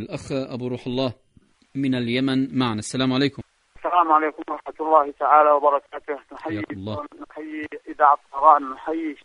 الأخ أبو روح الله من اليمن معنا. السلام عليكم. السلام عليكم ورحمة الله تعالى وبركاته. نحيي إذاعة طهران، نحيي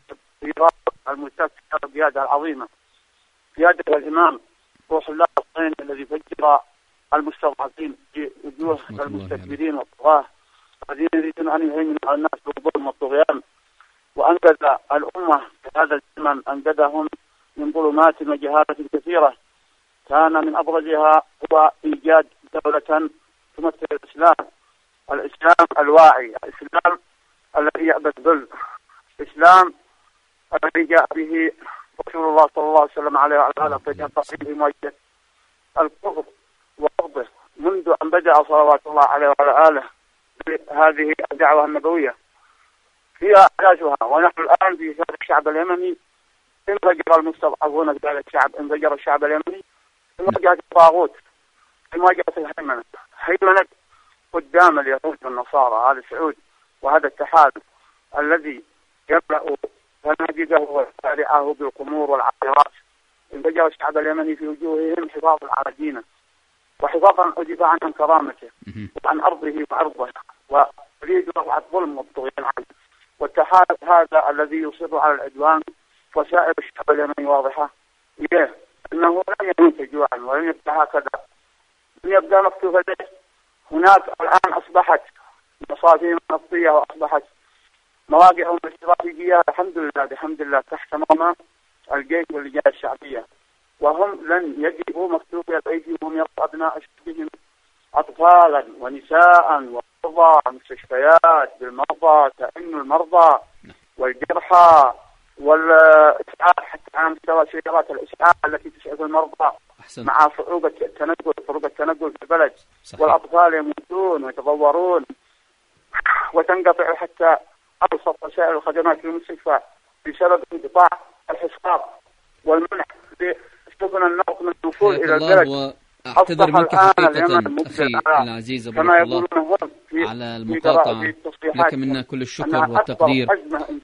المؤسسة القيادة العظيمة، قيادة الإمام روح الله الصين الذي فجر المستضعفين في وجوه المستكبرين والطغاة الذين يريدون أن يهيمنوا على الناس بالظلم والطغيان، وأنقذ الأمة في هذا الزمن، أنقذهم من ظلمات وجهالة كثيرة كان من أبرزها هو إيجاد دولة تمثل الإسلام الواعي، الإسلام الذي يأبى الذل، الإسلام الذي جاء به رسول الله صلى الله عليه وسلم عليه وعلى آله في مواجهة الكفر وأرضه منذ أن بدأ صلوات الله عليه وعلى آله هذه الدعوة النبوية فيها أساسها. ونحن الآن في هذا الشعب اليمني انفجر المستضعفون في هذا الشعب، انفجر الشعب اليمني في مواجهة الطاغوت، في مواجهة هيمنة قدام اليهود والنصارى آل سعود وهذا التحالف الذي يملأ فنادقه وشارعه بالقمور والعقارات. انفجر الشعب اليمني في وجوههم حفاظا على دينه وحفاظا ودفاعا عن كرامته وعن أرضه وعرضه، ويريد رفع الظلم والطغيان عنه. والتحالف هذا الذي يصر على العدوان وسائر الشعب اليمني واضحة إليه أنه لن يموت جوعا ولن يبقى هكذا، لن يبقى مكتوف له. هناك الآن أصبحت مصادر نفطية وأصبحت مواقع استراتيجية بحمد الله تحت مرمى الجيش واللجان الشعبية، وهم لن يجبوا مكتوفي الأيدي وهم يرفع أبناء شعبهم أطفالا ونساء ومرضى، مستشفيات بالمرضى، تأمين المرضى والجرحى والإسعاف حتى على مستوى سيارات الإسعاف التي تسعف المرضى مع صعوبة التنقل في البلد. صحيح. والأطفال يموتون ويتضورون وتنقطع حتى أبسط وسائل الخدمات في المستشفى بسبب انقطاع الحصار والمنع لسفن النقل من الوصول إلى البلد. أعتذر منك حقيقة أخي العزيز أبو روح الله على المقاطعة، لك منا كل الشكر والتقدير.